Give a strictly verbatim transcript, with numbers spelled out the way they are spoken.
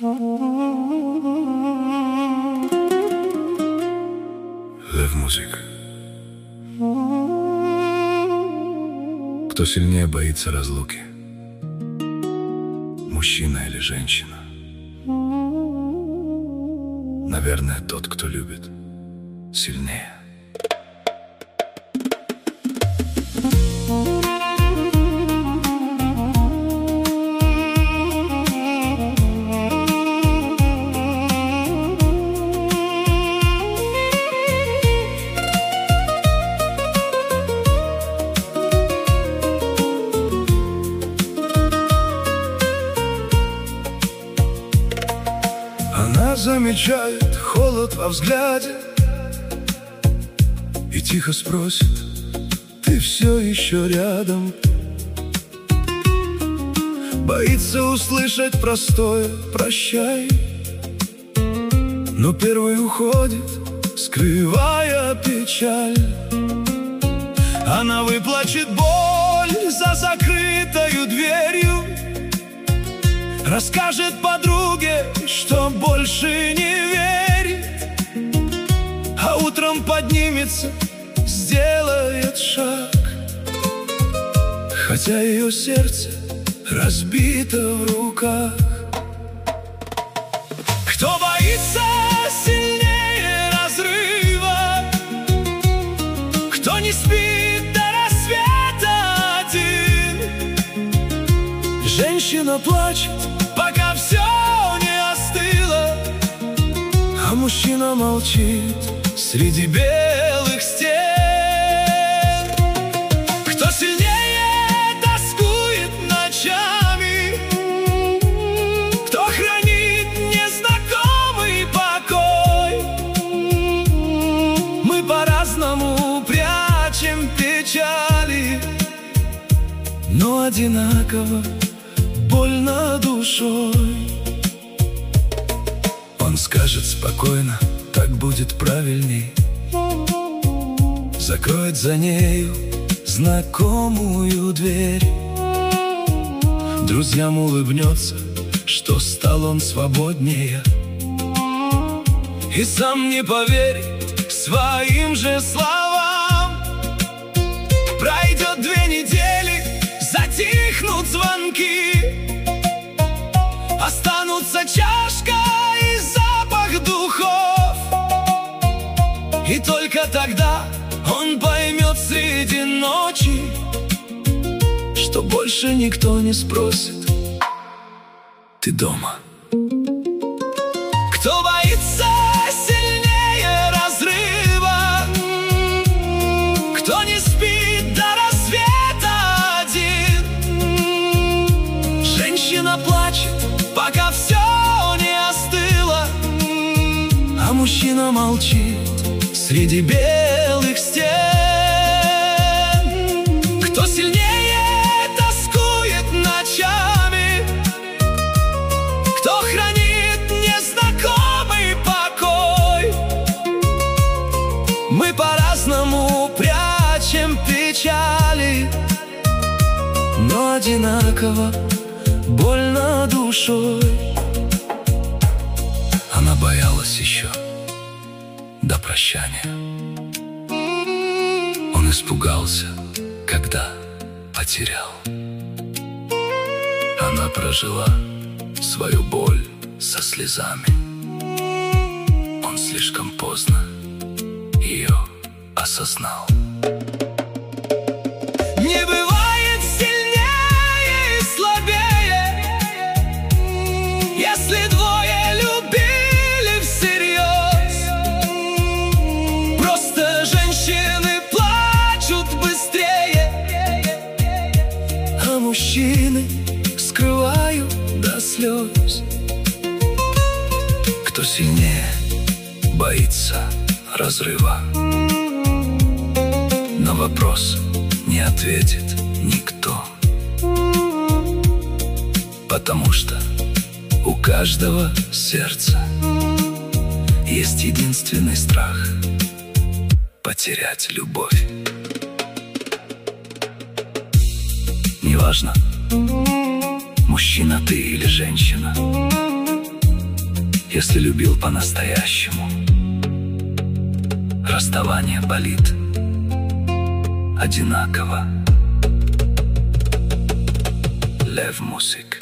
Live Music. Кто сильнее боится разлуки? Мужчина или женщина? Наверное, тот, кто любит сильнее. Она замечает холод во взгляде и тихо спросит: ты все еще рядом? Боится услышать простое «прощай», но первый уходит, скрывая печаль. Она выплачет боль за закрытою дверью, расскажет подруге, что больше не верит, а утром поднимется, сделает шаг, хотя ее сердце разбито в руках. Кто боится сильнее разрыва? Кто не спит до рассвета один? Женщина плачет, пока все не остыло, а мужчина молчит среди белых стен. Кто сильнее тоскует ночами? Кто хранит незнакомый покой? Мы по-разному прячем печали, но одинаково больно душой. Он скажет спокойно: так будет правильней. Закроет за нею знакомую дверь. Друзьям улыбнется, что стал он свободнее, и сам не поверит своим же словам. Пройдет две недели, затихнут звонки, останутся чашка и запах духов, и только тогда он поймет среди ночи, что больше никто не спросит: ты дома? Кто боится сильнее разрыва? Кто не спит до рассвета один? Женщина плачет, пока все не остыло, а мужчина молчит среди белых стен. Кто сильнее тоскует ночами? Кто хранит незнакомый покой? Мы по-разному прячем печали, но одинаково больно душой. Она боялась еще до прощания. Он испугался, когда потерял. Она прожила свою боль со слезами. Он слишком поздно ее осознал. Не бывает сильнее и слабее, если двое любили всерьез. Просто женщины плачут быстрее, а мужчины скрывают до слез. Кто сильнее боится разрыва? На вопрос не ответит никто, потому что у каждого сердца есть единственный страх — потерять любовь. Неважно, мужчина ты или женщина, если любил по-настоящему. Расставание болит одинаково. Лев Мусик.